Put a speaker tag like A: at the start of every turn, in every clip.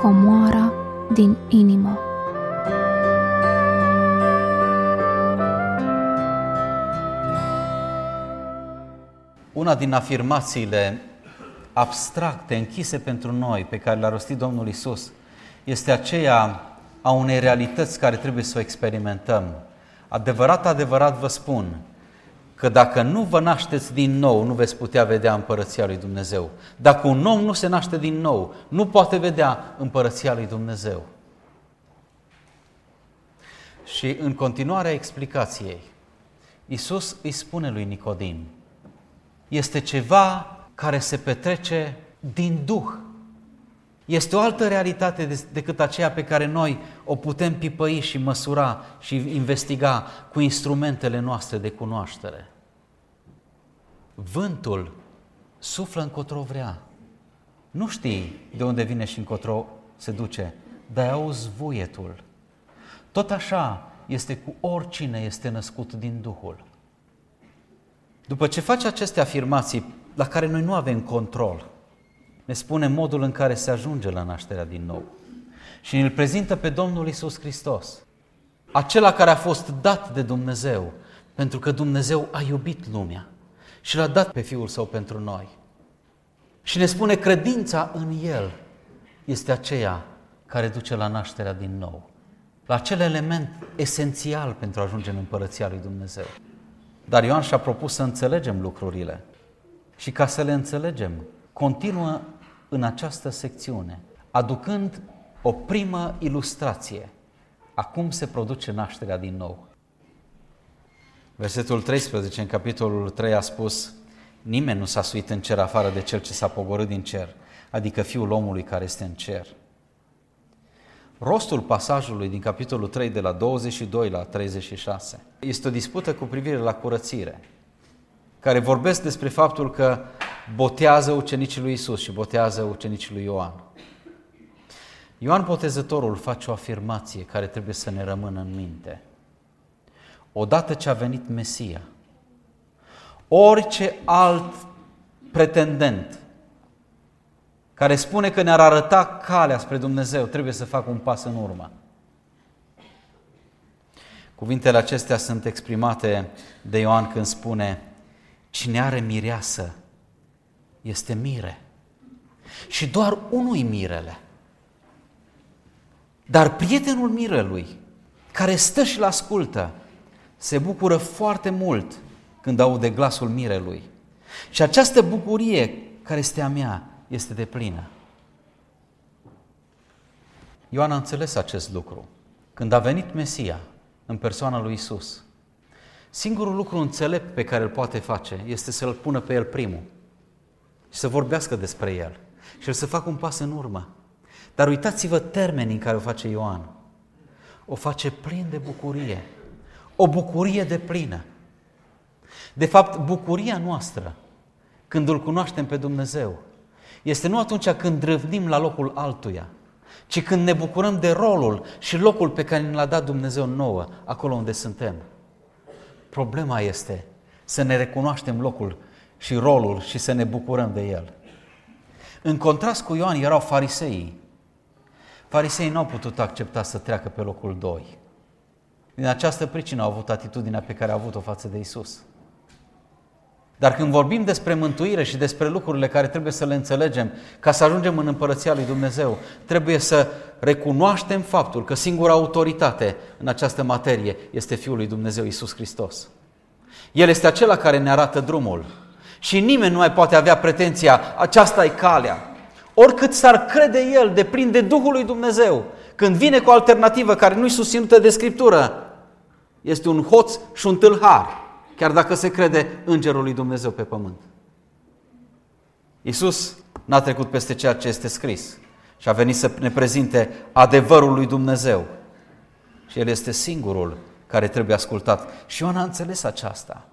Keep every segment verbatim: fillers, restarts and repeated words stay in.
A: comoara din inimă.
B: Una din afirmațiile abstracte, închise pentru noi, pe care le-a rostit Domnul Iisus, este aceea a unei realități care trebuie să o experimentăm. Adevărat, adevărat vă spun că dacă nu vă nașteți din nou, nu veți putea vedea Împărăția lui Dumnezeu. Dacă un om nu se naște din nou, nu poate vedea Împărăția lui Dumnezeu. Și în continuarea explicației, Iisus îi spune lui Nicodim, este ceva care se petrece din Duh. Este o altă realitate decât aceea pe care noi o putem pipăi și măsura și investiga cu instrumentele noastre de cunoaștere. Vântul suflă încotro vrea. Nu știi de unde vine și încotro se duce, dar auzi vuietul. Tot așa este cu oricine este născut din Duhul. După ce face aceste afirmații la care noi nu avem control, ne spune modul în care se ajunge la nașterea din nou. Și îl prezintă pe Domnul Iisus Hristos, acela care a fost dat de Dumnezeu, pentru că Dumnezeu a iubit lumea și l-a dat pe Fiul Său pentru noi. Și ne spune credința în El este aceea care duce la nașterea din nou, la acel element esențial pentru a ajunge în Împărăția lui Dumnezeu. Dar Ioan și-a propus să înțelegem lucrurile și ca să le înțelegem, continuă în această secțiune, aducând o primă ilustrație a cum se produce nașterea din nou. Versetul treisprezece, în capitolul trei, a spus: nimeni nu s-a suit în cer afară de cel ce s-a pogorât din cer, adică Fiul omului care este în cer. Rostul pasajului din capitolul trei, de la douăzeci și doi la treizeci și șase, este o dispută cu privire la curățire, care vorbesc despre faptul că botează ucenicii lui Iisus și botează ucenicii lui Ioan. Ioan Botezătorul face o afirmație care trebuie să ne rămână în minte. Odată ce a venit Mesia, orice alt pretendent care spune că ne-ar arăta calea spre Dumnezeu trebuie să facă un pas în urmă. Cuvintele acestea sunt exprimate de Ioan când spune: cine are mireasă este mire. Și doar unui mirele. Dar prietenul mirelui, care stă și l-ascultă, se bucură foarte mult când aude glasul mirelui. Și această bucurie care este a mea este deplină. Ioan a înțeles acest lucru. Când a venit Mesia în persoana lui Iisus, singurul lucru înțelept pe care îl poate face este să-l pună pe el primul și să vorbească despre el și el să facă un pas în urmă. Dar uitați-vă termenii în care o face Ioan. O face plin de bucurie. O bucurie deplină. De fapt, bucuria noastră, când îl cunoaștem pe Dumnezeu, este nu atunci când râvnim la locul altuia, ci când ne bucurăm de rolul și locul pe care ne l-a dat Dumnezeu nouă, acolo unde suntem. Problema este să ne recunoaștem locul și rolul și să ne bucurăm de el. În contrast cu Ioan erau fariseii. Fariseii nu au putut accepta să treacă pe locul doi. Din această pricină au avut atitudinea pe care a avut-o față de Iisus. Dar când vorbim despre mântuire și despre lucrurile care trebuie să le înțelegem ca să ajungem în Împărăția lui Dumnezeu, trebuie să recunoaștem faptul că singura autoritate în această materie este Fiul lui Dumnezeu, Iisus Hristos. El este acela care ne arată drumul și nimeni nu mai poate avea pretenția, aceasta e calea. Oricât s-ar crede el de plin de Duhul lui Dumnezeu, când vine cu o alternativă care nu-i susținută de Scriptură, este un hoț și un tâlhar, chiar dacă se crede îngerul lui Dumnezeu pe pământ. Iisus n-a trecut peste ceea ce este scris și a venit să ne prezinte adevărul lui Dumnezeu. Și El este singurul care trebuie ascultat. Și Ioan a înțeles aceasta.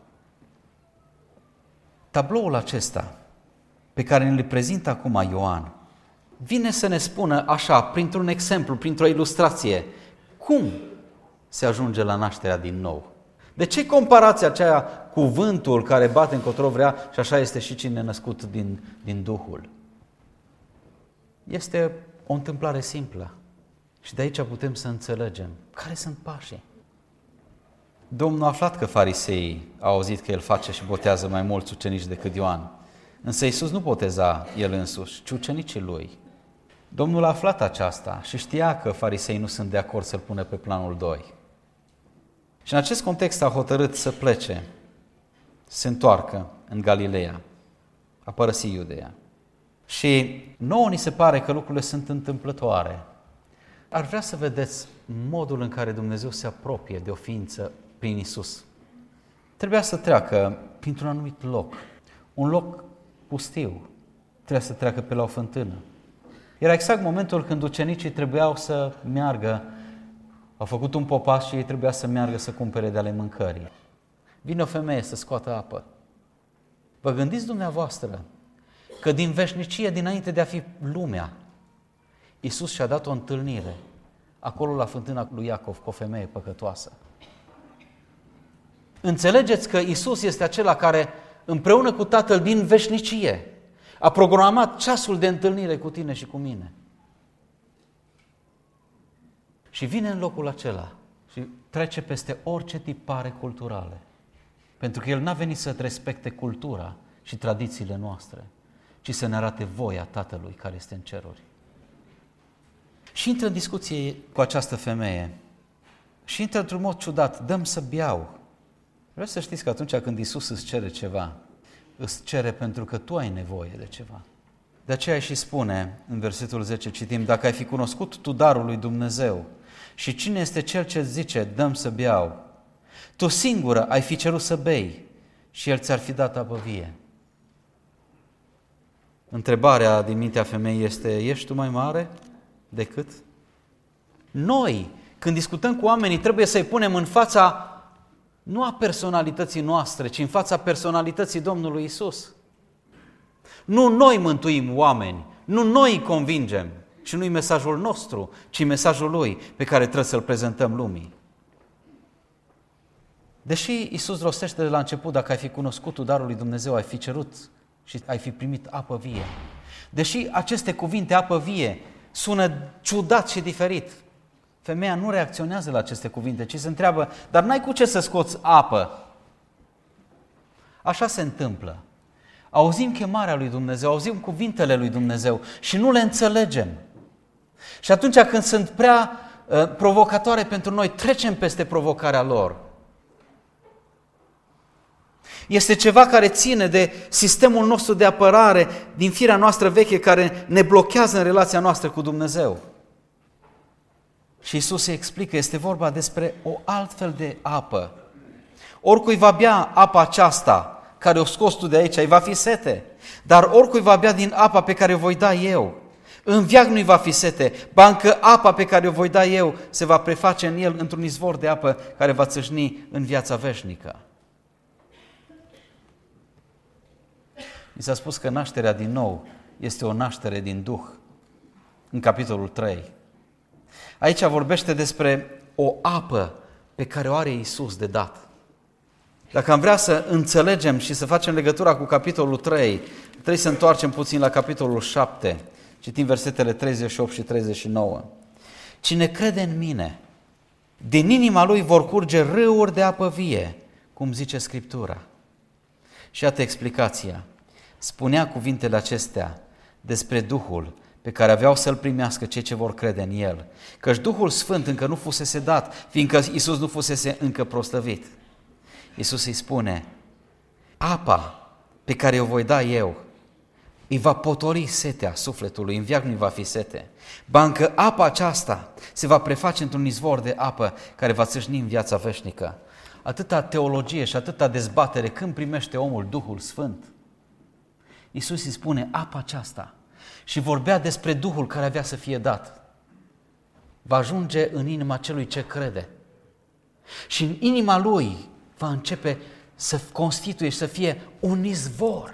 B: Tabloul acesta pe care ne-l prezintă acum Ioan vine să ne spună așa, printr-un exemplu, printr-o ilustrație, cum se ajunge la nașterea din nou. De ce comparația aceea cu vântul care bate încotro vrea și așa este și cine născut din, din Duhul? Este o întâmplare simplă. Și de aici putem să înțelegem care sunt pașii. Domnul a aflat că fariseii au auzit că el face și botează mai mulți ucenici decât Ioan. Însă Iisus nu boteza el însuși, ci ucenicii lui. Domnul a aflat aceasta și știa că fariseii nu sunt de acord să-l pună pe planul doi. Și în acest context a hotărât să plece, să se întoarcă în Galileea, a părăsit Iudeea. Și nouă ni se pare că lucrurile sunt întâmplătoare. Ar vrea să vedeți modul în care Dumnezeu se apropie de o ființă prin Iisus. Trebuia să treacă printr-un anumit loc, un loc pustiu. Trebuia să treacă pe la o fântână. Era exact momentul când ucenicii trebuiau să meargă, au făcut un popas și ei trebuia să meargă să cumpere de ale mâncării. Vine o femeie să scoată apă. Vă gândiți dumneavoastră că din veșnicie, dinainte de a fi lumea, Iisus și-a dat o întâlnire acolo la fântâna lui Iacov cu o femeie păcătoasă. Înțelegeți că Iisus este acela care, împreună cu Tatăl din veșnicie, a programat ceasul de întâlnire cu tine și cu mine. Și vine în locul acela și trece peste orice tipare culturale. Pentru că El n-a venit să respecte cultura și tradițiile noastre, ci să ne arate voia Tatălui care este în ceruri. Și intră în discuție cu această femeie și intră într-un mod ciudat, dăm să beau. Vreau să știți că atunci când Iisus îți cere ceva, îți cere pentru că tu ai nevoie de ceva. De aceea și spune în versetul zece, citim, dacă ai fi cunoscut tu darul lui Dumnezeu și cine este cel ce zice, dăm să beau, tu singură ai fi cerut să bei și El ți-ar fi dat apă vie. Întrebarea din mintea femeii este, ești tu mai mare decât? Noi, când discutăm cu oamenii, trebuie să-i punem în fața nu a personalității noastre, ci în fața personalității Domnului Iisus. Nu noi mântuim oameni, nu noi îi convingem și nu-i mesajul nostru, ci mesajul Lui pe care trebuie să-l prezentăm lumii. Deși Iisus rostește de la început, dacă ai fi cunoscut tu darul lui Dumnezeu, ai fi cerut și ai fi primit apă vie. Deși aceste cuvinte, apă vie, sună ciudat și diferit, femeia nu reacționează la aceste cuvinte, ci se întreabă, dar n-ai cu ce să scoți apă? Așa se întâmplă. Auzim chemarea lui Dumnezeu, auzim cuvintele lui Dumnezeu și nu le înțelegem. Și atunci când sunt prea uh, provocatoare pentru noi, trecem peste provocarea lor. Este ceva care ține de sistemul nostru de apărare din firea noastră veche care ne blochează în relația noastră cu Dumnezeu. Și Iisus se explică, este vorba despre o altfel de apă. Oricui va bea apa aceasta care o scos tu de aici, îi va fi sete. Dar oricui va bea din apa pe care o voi da eu, în veac nu-i va fi sete, ba încă apa pe care o voi da eu se va preface în el într-un izvor de apă care va țâșni în viața veșnică. Mi s-a spus că nașterea din nou este o naștere din Duh, în capitolul trei. Aici vorbește despre o apă pe care o are Iisus de dat. Dacă am vrea să înțelegem și să facem legătura cu capitolul trei, trebuie să întoarcem puțin la capitolul șapte. Citim versetele treizeci și opt și treizeci și nouă. Cine crede în mine, din inima lui vor curge râuri de apă vie, cum zice Scriptura. Și iată explicația. Spunea cuvintele acestea despre Duhul pe care aveau să-L primească cei ce vor crede în El. Căci Duhul Sfânt încă nu fusese dat, fiindcă Iisus nu fusese încă proslăvit. Iisus îi spune, apa pe care o voi da eu îi va potoli setea sufletului, în veac nu-i va fi sete. Ba încă apa aceasta se va preface într-un izvor de apă care va țâșni în viața veșnică. Atâta teologie și atâta dezbatere, când primește omul Duhul Sfânt? Iisus îi spune, apa aceasta, și vorbea despre Duhul care avea să fie dat. Va ajunge în inima celui ce crede. Și în inima lui va începe să constituie și să fie un izvor.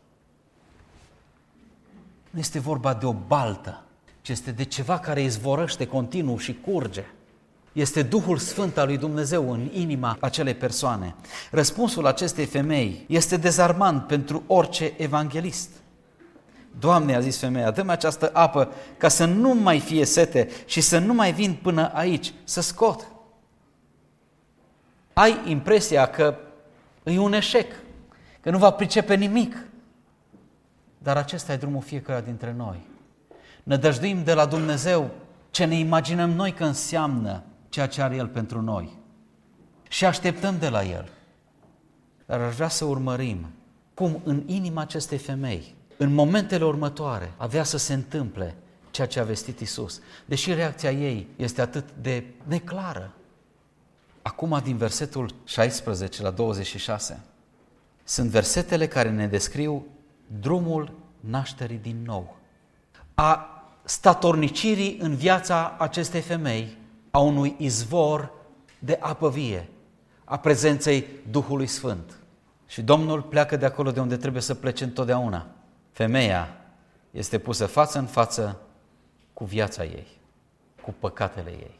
B: Nu este vorba de o baltă, ci este de ceva care izvorăște continuu și curge. Este Duhul Sfânt al lui Dumnezeu în inima acelei persoane. Răspunsul acestei femei este dezarmant pentru orice evanghelist. Doamne, a zis femeia, dă-mi această apă ca să nu mai fie sete și să nu mai vin până aici, să scot. Ai impresia că e un eșec, că nu va pricepe nimic. Dar acesta e drumul fiecăruia dintre noi. Nădăjduim de la Dumnezeu ce ne imaginăm noi că înseamnă ceea ce are El pentru noi. Și așteptăm de la El. Dar aș vrea să urmărim cum în inima acestei femei, în momentele următoare, avea să se întâmple ceea ce a vestit Iisus, deși reacția ei este atât de neclară. Acum, din versetul șaisprezece la douăzeci și șase, sunt versetele care ne descriu drumul nașterii din nou, a statornicirii în viața acestei femei, a unui izvor de apă vie, a prezenței Duhului Sfânt. Și Domnul pleacă de acolo de unde trebuie să plece întotdeauna. Femeia este pusă față în față cu viața ei, cu păcatele ei.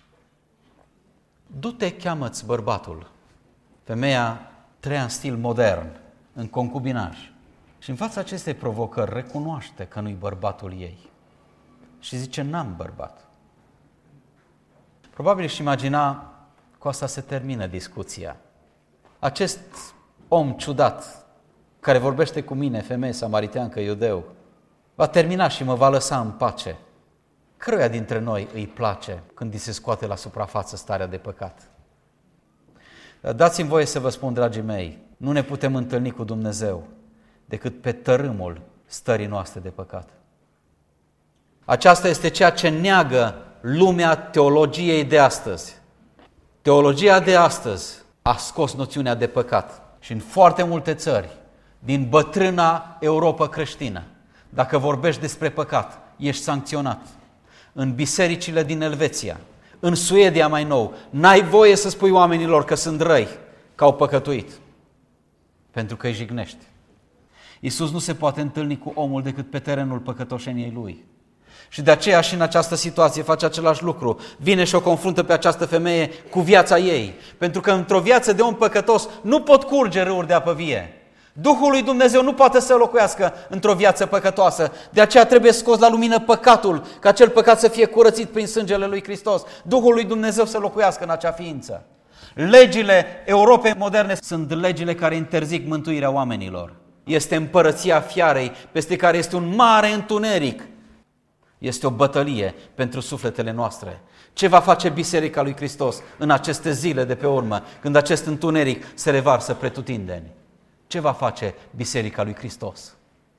B: Du-te, cheamă-ți bărbatul. Femeia trăia în stil modern, în concubinaj. Și în fața acestei provocări recunoaște că nu-i bărbatul ei. Și zice, n-am bărbat. Probabil își imagina cu asta se termină discuția. Acest om ciudat, care vorbește cu mine, femeie samariteancă, iudeu, va termina și mă va lăsa în pace. Căruia dintre noi îi place când îi se scoate la suprafață starea de păcat? Dați-mi voie să vă spun, dragii mei, nu ne putem întâlni cu Dumnezeu decât pe tărâmul stării noastre de păcat. Aceasta este ceea ce neagă lumea teologiei de astăzi. Teologia de astăzi a scos noțiunea de păcat și în foarte multe țări din bătrâna Europa creștină, dacă vorbești despre păcat, ești sancționat. În bisericile din Elveția, în Suedia mai nou, n-ai voie să spui oamenilor că sunt răi, că au păcătuit, pentru că îi jignești. Iisus nu se poate întâlni cu omul decât pe terenul păcătoșeniei lui. Și de aceea și în această situație face același lucru. Vine și o confruntă pe această femeie cu viața ei. Pentru că într-o viață de om păcătos nu pot curge râuri de apă vie. Duhul lui Dumnezeu nu poate să locuiască într-o viață păcătoasă. De aceea trebuie scos la lumină păcatul, ca acel păcat să fie curățit prin sângele lui Hristos. Duhul lui Dumnezeu să locuiască în acea ființă. Legile Europei moderne sunt legile care interzic mântuirea oamenilor. Este împărăția fiarei, peste care este un mare întuneric. Este o bătălie pentru sufletele noastre. Ce va face Biserica lui Hristos în aceste zile de pe urmă, când acest întuneric se revarsă pretutindeni? Ce va face Biserica lui Hristos?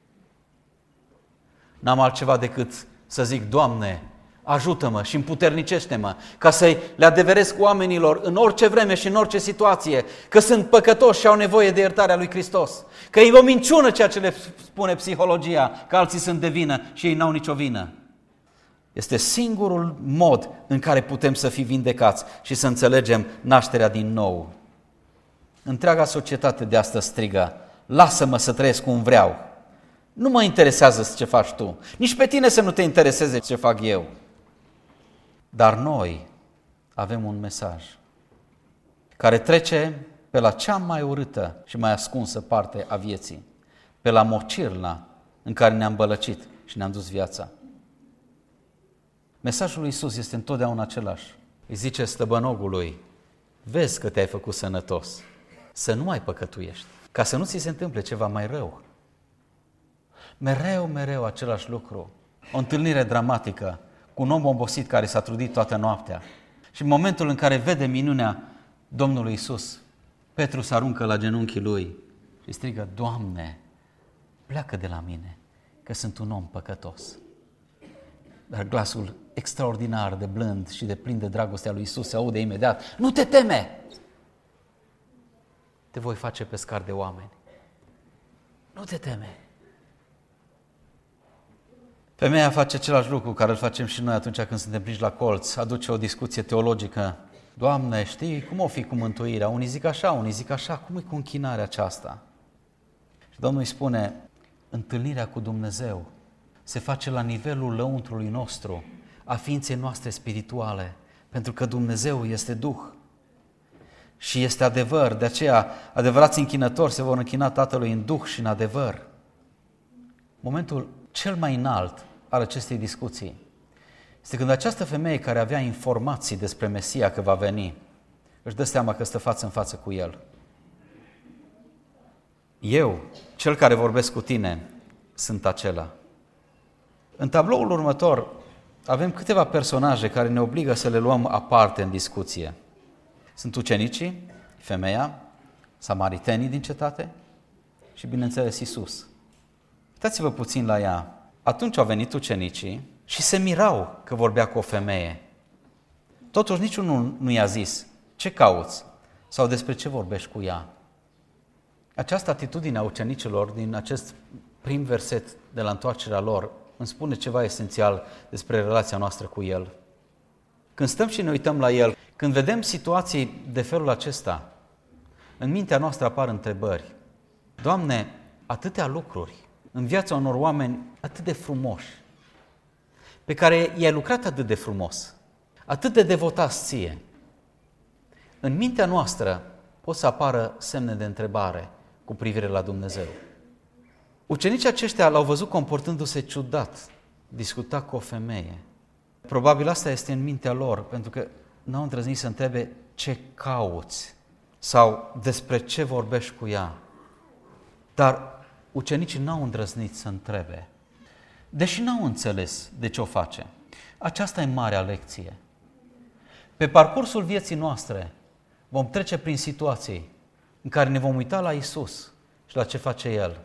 B: N-am altceva decât să zic, Doamne, ajută-mă și împuternicește-mă ca să le adeveresc oamenilor în orice vreme și în orice situație că sunt păcătoși și au nevoie de iertarea lui Hristos. Că e o minciună ceea ce le spune psihologia, că alții sunt de vină și ei n-au nicio vină. Este singurul mod în care putem să fim vindecați și să înțelegem nașterea din nou. Întreaga societate de astăzi strigă, lasă-mă să trăiesc cum vreau. Nu mă interesează ce faci tu, nici pe tine să nu te intereseze ce fac eu. Dar noi avem un mesaj care trece pe la cea mai urâtă și mai ascunsă parte a vieții, pe la mocirla în care ne-am bălăcit și ne-am dus viața. Mesajul lui Iisus este întotdeauna același. Îi zice slăbănogului, vezi că te-ai făcut sănătos, să nu mai păcătuiești, ca să nu ți se întâmple ceva mai rău. Mereu, mereu același lucru. O întâlnire dramatică cu un om obosit care s-a trudit toată noaptea. Și în momentul în care vede minunea Domnului Iisus, Petru se aruncă la genunchii lui și strigă, Doamne, pleacă de la mine, că sunt un om păcătos. Dar glasul extraordinar de blând și de plin de dragostea lui Iisus se aude imediat, nu te teme! Te voi face pescar de oameni. Nu te teme! Femeia face același lucru care îl facem și noi atunci când suntem prinși la colț, aduce o discuție teologică. Doamne, știi cum o fi cu mântuirea? Unii zic așa, unii zic așa, cum e cu închinarea aceasta? Și Domnul îi spune, întâlnirea cu Dumnezeu se face la nivelul lăuntrului nostru, a ființei noastre spirituale, pentru că Dumnezeu este Duh și este adevăr. De aceea, adevărați închinători se vor închina Tatălui în Duh și în adevăr. Momentul cel mai înalt al acestei discuții este când această femeie care avea informații despre Mesia că va veni, își dă seama că stă față în față cu el. Eu, cel care vorbesc cu tine, sunt acela. În tabloul următor avem câteva personaje care ne obligă să le luăm aparte în discuție. Sunt ucenicii, femeia, samaritenii din cetate și, bineînțeles, Iisus. Uitați-vă puțin la ea. Atunci au venit ucenicii și se mirau că vorbea cu o femeie. Totuși niciunul nu i-a zis, ce cauți? Sau despre ce vorbești cu ea? Această atitudine a ucenicilor din acest prim verset de la întoarcerea lor îmi spune ceva esențial despre relația noastră cu El. Când stăm și ne uităm la El, când vedem situații de felul acesta, în mintea noastră apar întrebări. Doamne, atâtea lucruri în viața unor oameni atât de frumoși, pe care i-ai lucrat atât de frumos, atât de devotați ție. În mintea noastră pot să apară semne de întrebare cu privire la Dumnezeu. Ucenicii aceștia l-au văzut comportându-se ciudat, discuta cu o femeie. Probabil asta este în mintea lor, pentru că n-au îndrăznit să întrebe ce cauți sau despre ce vorbești cu ea. Dar ucenicii n-au îndrăznit să întrebe, deși n-au înțeles de ce o face. Aceasta e marea lecție. Pe parcursul vieții noastre vom trece prin situații în care ne vom uita la Iisus și la ce face El.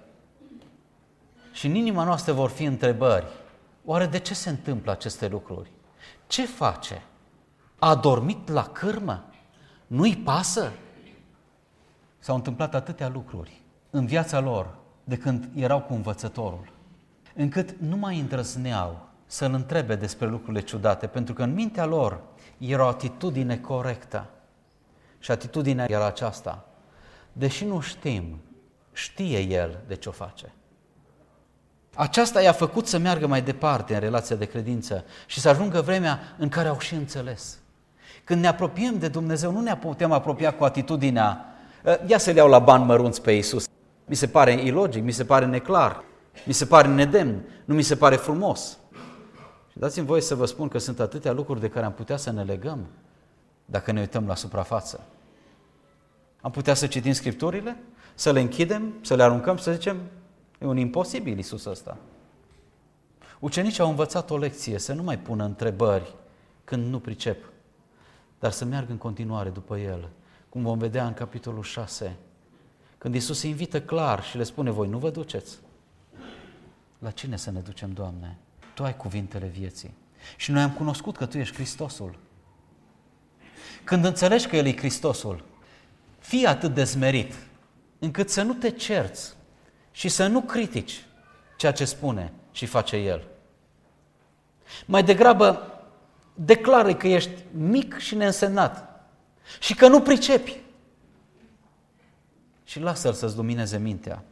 B: Și în inima noastră vor fi întrebări. Oare de ce se întâmplă aceste lucruri? Ce face? A dormit la cârmă? Nu-i pasă? S-au întâmplat atâtea lucruri în viața lor de când erau cu învățătorul, încât nu mai îndrăzneau să-L întrebe despre lucrurile ciudate, pentru că în mintea lor era o atitudine corectă. Și atitudinea era aceasta. Deși nu știm, știe El de ce o face. Aceasta i-a făcut să meargă mai departe în relația de credință și să ajungă vremea în care au și înțeles. Când ne apropiem de Dumnezeu, nu ne putem apropia cu atitudinea ia să-L iau la bani mărunți pe Iisus. Mi se pare ilogic, mi se pare neclar, mi se pare nedemn, nu mi se pare frumos. Și dați-mi voie să vă spun că sunt atâtea lucruri de care am putea să ne legăm dacă ne uităm la suprafață. Am putea să citim Scripturile, să le închidem, să le aruncăm și să zicem, e un imposibil Iisus ăsta. Ucenicii au învățat o lecție, să nu mai pună întrebări când nu pricep, dar să meargă în continuare după El, cum vom vedea în capitolul șase, când Iisus îi invită clar și le spune, voi nu vă duceți. La cine să ne ducem, Doamne? Tu ai cuvintele vieții. Și noi am cunoscut că Tu ești Hristosul. Când înțelegi că El e Hristosul, fii atât de smerit, încât să nu te cerți și să nu critici ceea ce spune și face El. Mai degrabă, declară că ești mic și neînsemnat și că nu pricepi. Și lasă-L să-ți lumineze mintea.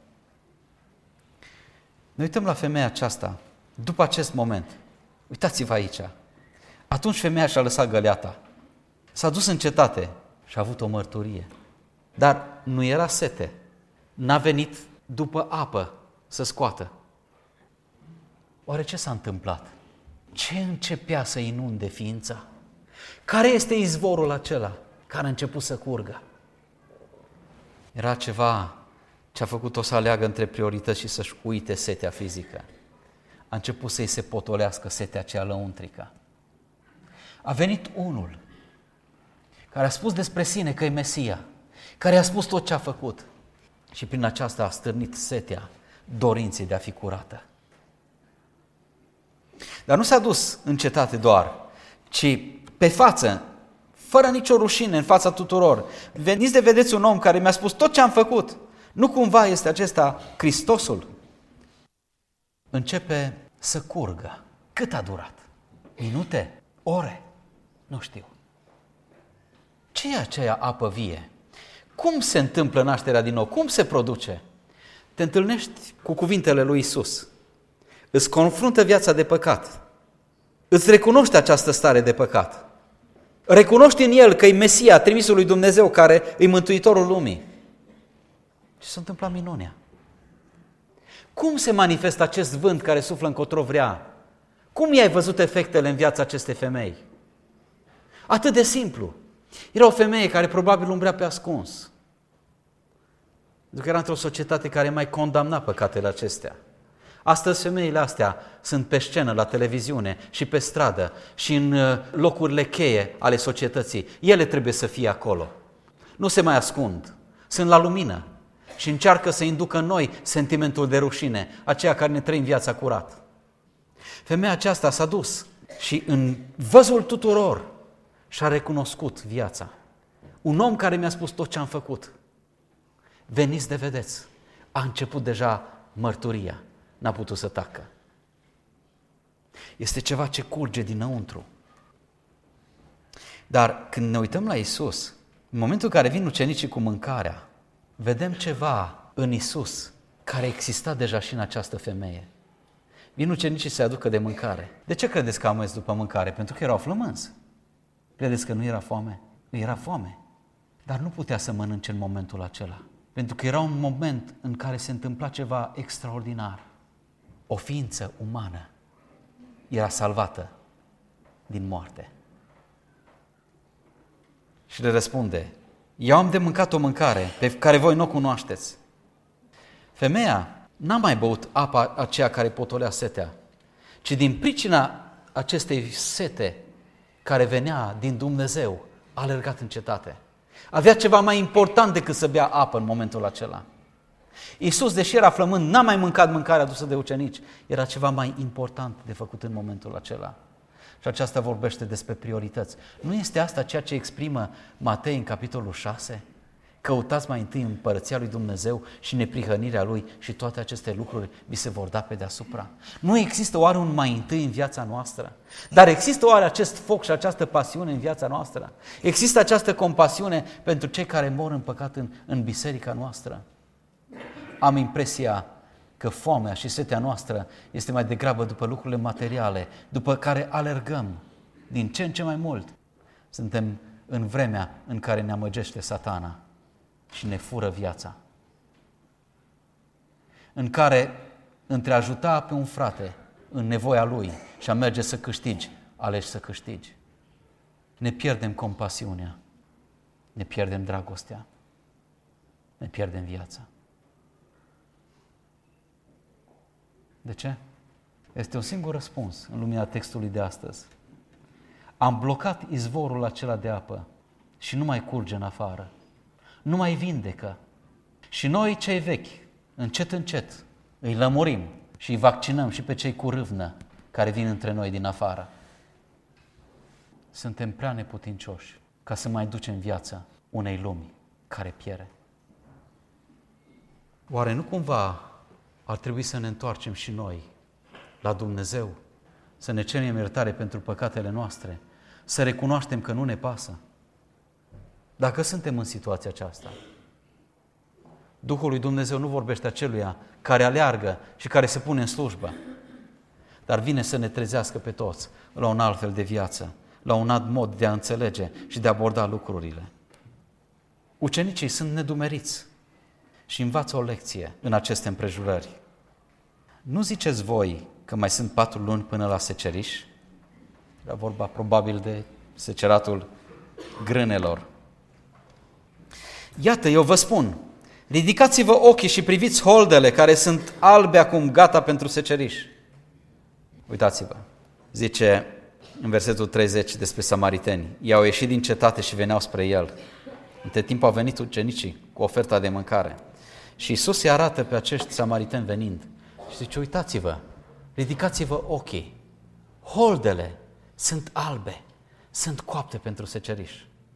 B: Ne uităm la femeia aceasta, după acest moment. Uitați-vă aici. Atunci femeia și-a lăsat găleata. S-a dus în cetate și a avut o mărturie. Dar nu era sete. N-a venit după apă să scoată. Oare ce s-a întâmplat? Ce începea să inunde ființa? Care este izvorul acela care a început să curgă? Era ceva ce a făcut-o să aleagă între priorități și să-și uite setea fizică. A început să-i se potolească setea aceea lăuntrică. A venit unul care a spus despre sine că e Mesia, care a spus tot ce a făcut și prin aceasta a stârnit setea dorinței de a fi curată. Dar nu s-a dus în cetate doar, ci pe față, fără nicio rușine în fața tuturor. Veniți de vedeți un om care mi-a spus tot ce am făcut. Nu cumva este acesta Hristosul? Începe să curgă. Cât a durat? Minute? Ore? Nu știu. Ce e aceea apă vie? Cum se întâmplă nașterea din nou? Cum se produce? Te întâlnești cu cuvintele lui Iisus. Îți confruntă viața de păcat. Îți recunoști această stare de păcat. Recunoști în El că e Mesia, trimisul lui Dumnezeu, care e Mântuitorul lumii. Și s-a întâmplat minunea. Cum se manifestă acest vânt care suflă încotro vrea? Cum i-ai văzut efectele în viața acestei femei? Atât de simplu. Era o femeie care probabil umbrea pe ascuns. Pentru că era într-o societate care mai condamna păcatele acestea. Astăzi femeile astea sunt pe scenă, la televiziune și pe stradă și în locurile cheie ale societății. Ele trebuie să fie acolo. Nu se mai ascund. Sunt la lumină și încearcă să inducă în noi sentimentul de rușine, aceea care ne trăim viața curat. Femeia aceasta s-a dus și în văzul tuturor și-a recunoscut viața. Un om care mi-a spus tot ce am făcut. Veniți de vedeți. A început deja mărturia. N-a putut să tacă. Este ceva ce curge dinăuntru. Dar când ne uităm la Iisus, în momentul în care vin ucenicii cu mâncarea, vedem ceva în Iisus care exista deja și în această femeie. Vin ucenicii să aducă de mâncare. De ce credeți că au mers după mâncare? Pentru că erau flămânzi. Credeți că nu era foame? Era foame. Dar nu putea să mănânce în momentul acela. Pentru că era un moment în care se întâmpla ceva extraordinar. O ființă umană era salvată din moarte. Și le răspunde, eu am de mâncat o mâncare pe care voi nu o cunoașteți. Femeia n-a mai băut apa aceea care potolea setea, ci din pricina acestei sete care venea din Dumnezeu, a alergat în cetate. Avea ceva mai important decât să bea apă în momentul acela. Iisus, deși era flămând, n-a mai mâncat mâncarea adusă de ucenici. Era ceva mai important de făcut în momentul acela. Și aceasta vorbește despre priorități. Nu este asta ceea ce exprimă Matei în capitolul șase? Căutați mai întâi împărăția lui Dumnezeu și neprihănirea Lui și toate aceste lucruri vi se vor da pe deasupra. Nu există oare un mai întâi în viața noastră? Dar există oare acest foc și această pasiune în viața noastră? Există această compasiune pentru cei care mor în păcat în, în biserica noastră? Am impresia că foamea și setea noastră este mai degrabă după lucrurile materiale, după care alergăm din ce în ce mai mult. Suntem în vremea în care ne amăgește Satana și ne fură viața. În care între a ajuta pe un frate în nevoia lui și a merge să câștigi, alegi să câștigi. Ne pierdem compasiunea, ne pierdem dragostea, ne pierdem viața. De ce? Este un singur răspuns în lumina textului de astăzi. Am blocat izvorul acela de apă și nu mai curge în afară. Nu mai vindecă. Și noi, cei vechi, încet, încet, îi lămurim și îi vaccinăm și pe cei cu râvnă care vin între noi din afară. Suntem prea neputincioși ca să mai ducem viața unei lumi care piere. Oare nu cumva ar trebui să ne întoarcem și noi la Dumnezeu, să ne cerem iertare pentru păcatele noastre, să recunoaștem că nu ne pasă? Dacă suntem în situația aceasta, Duhul lui Dumnezeu nu vorbește aceluia care aleargă și care se pune în slujbă, dar vine să ne trezească pe toți la un alt fel de viață, la un alt mod de a înțelege și de a aborda lucrurile. Ucenicii sunt nedumeriți și învață o lecție în aceste împrejurări. Nu ziceți voi că mai sunt patru luni până la seceriș? Era vorba probabil de seceratul grânelor. Iată, eu vă spun, ridicați-vă ochii și priviți holdele care sunt albe acum, gata pentru seceriș. Uitați-vă, zice în versetul treizeci despre samariteni. Ei au ieșit din cetate și veneau spre el. Între timp au venit ucenicii cu oferta de mâncare. Și Iisus îi arată pe acești samariteni venind. Și zice, uitați-vă, ridicați-vă ochii. Holdele sunt albe, sunt coapte pentru seceriș.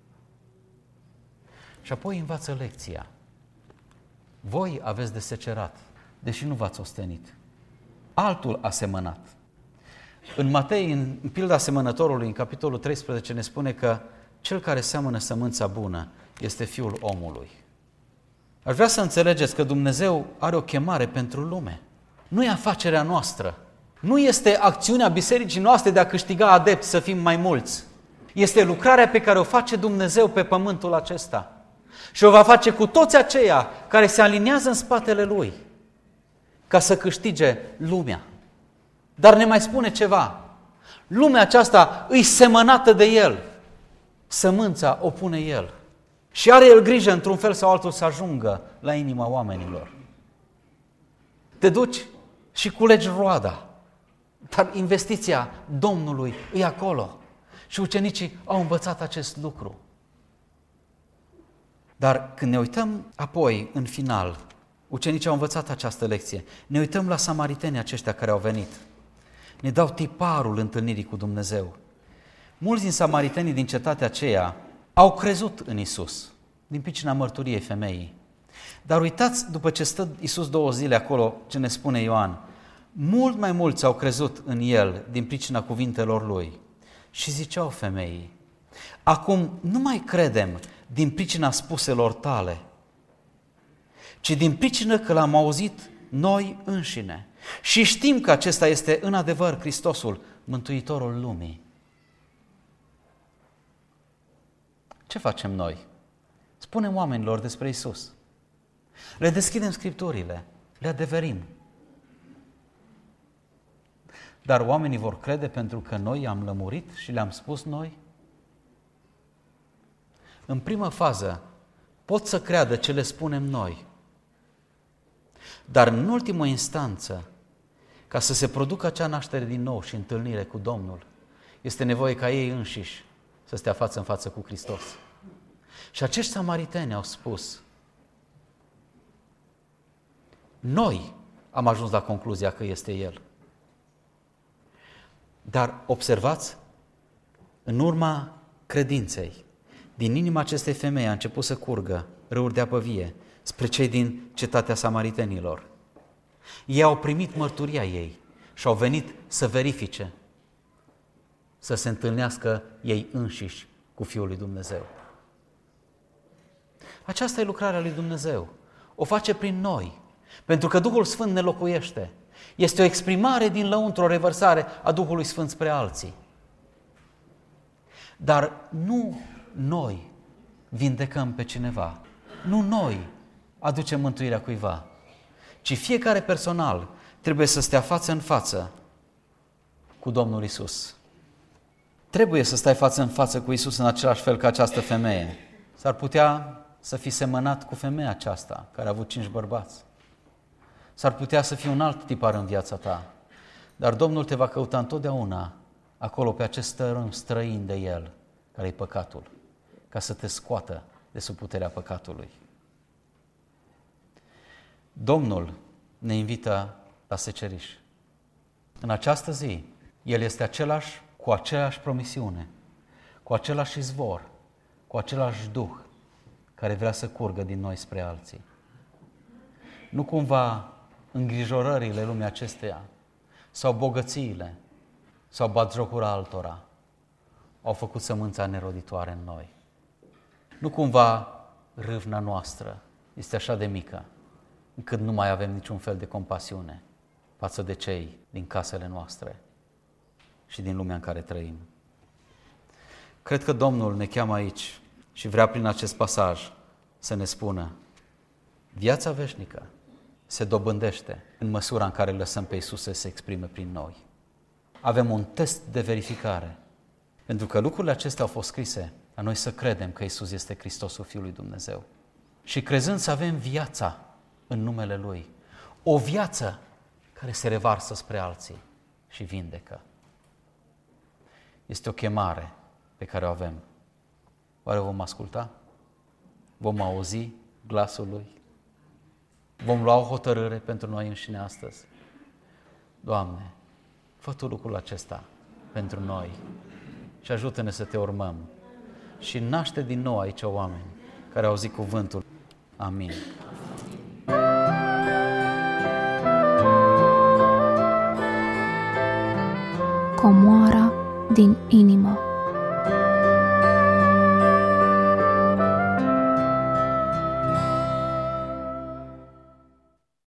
B: Și apoi învață lecția. Voi aveți de secerat, deși nu v-ați ostenit. Altul a semănat. În Matei, în pilda semănătorului, în capitolul treisprezece, ne spune că cel care seamănă sămânța bună este Fiul omului. Aș vrea să înțelegeți că Dumnezeu are o chemare pentru lume. Nu e afacerea noastră. Nu este acțiunea bisericii noastre de a câștiga adepți să fim mai mulți. Este lucrarea pe care o face Dumnezeu pe pământul acesta. Și o va face cu toți aceia care se aliniază în spatele Lui. ca să câștige lumea. Dar ne mai spune ceva. Lumea aceasta îi semănată de El. Sămânța o pune El. Și are El grijă într-un fel sau altul să ajungă la inima oamenilor. Te duci și culegi roada. Dar investiția Domnului e acolo. Și ucenicii au învățat acest lucru. Dar când ne uităm apoi, în final, ucenicii au învățat această lecție. Ne uităm la samaritenii aceștia care au venit. Ne dau tiparul întâlnirii cu Dumnezeu. Mulți din samaritenii din cetatea aceea au crezut în Isus, din pricina mărturiei femeii. Dar uitați, după ce stă Isus două zile acolo, ce ne spune Ioan, mult mai mulți au crezut în El din pricina cuvintelor Lui. Și ziceau femeii, acum nu mai credem din pricina spuselor tale, ci din pricină că l-am auzit noi înșine. Și știm că acesta este în adevăr Hristosul, Mântuitorul lumii. Ce facem noi? Spunem oamenilor despre Isus. Le deschidem Scripturile, le adeverim. Dar oamenii vor crede pentru că noi i-am lămurit și le-am spus noi? În primă fază, pot să creadă ce le spunem noi. Dar în ultimă instanță, ca să se producă acea naștere din nou și întâlnire cu Domnul, este nevoie ca ei înșiși să stea față în față cu Hristos. Și acești samariteni au spus, noi am ajuns la concluzia că este El. Dar observați, în urma credinței, din inima acestei femei a început să curgă râuri de apă vie spre cei din cetatea samaritenilor. Ei au primit mărturia ei și au venit să verifice, să se întâlnească ei înșiși cu Fiul lui Dumnezeu. Aceasta e lucrarea lui Dumnezeu. O face prin noi, pentru că Duhul Sfânt ne locuiește. Este o exprimare din lăuntru, o revărsare a Duhului Sfânt spre alții. Dar nu noi vindecăm pe cineva, nu noi aducem mântuirea cuiva, ci fiecare personal trebuie să stea față în față cu Domnul Isus. Trebuie să stai față în față cu Isus în același fel ca această femeie. S-ar putea să fii semănat cu femeia aceasta, care a avut cinci bărbați. S-ar putea să fie un alt tipar în viața ta, dar Domnul te va căuta întotdeauna acolo pe acest tărâm străin de El, care e păcatul, ca să te scoată de sub puterea păcatului. Domnul ne invită la seceriș. În această zi, El este același, cu aceeași promisiune, cu același izvor, cu același Duh, care vrea să curgă din noi spre alții. Nu cumva îngrijorările lumii acesteia sau bogățiile sau batjocura altora au făcut sămânța neroditoare în noi. Nu cumva râvna noastră este așa de mică încât nu mai avem niciun fel de compasiune față de cei din casele noastre și din lumea în care trăim. Cred că Domnul ne cheamă aici și vrea prin acest pasaj să ne spună: viața veșnică se dobândește în măsura în care lăsăm pe Iisus să se exprime prin noi. Avem un test de verificare, pentru că lucrurile acestea au fost scrise a noi să credem că Iisus este Hristosul Fiului Dumnezeu. Și crezând să avem viața în numele Lui, o viață care se revarsă spre alții și vindecă. Este o chemare pe care o avem. Oare vom asculta? Vom auzi glasul Lui? Vom lua o hotărâre pentru noi înșine astăzi? Doamne, fă Tu lucrul acesta pentru noi și ajută-ne să Te urmăm și naște din nou aici oameni care au auzit cuvântul. Amin.
A: Comoara din inimă.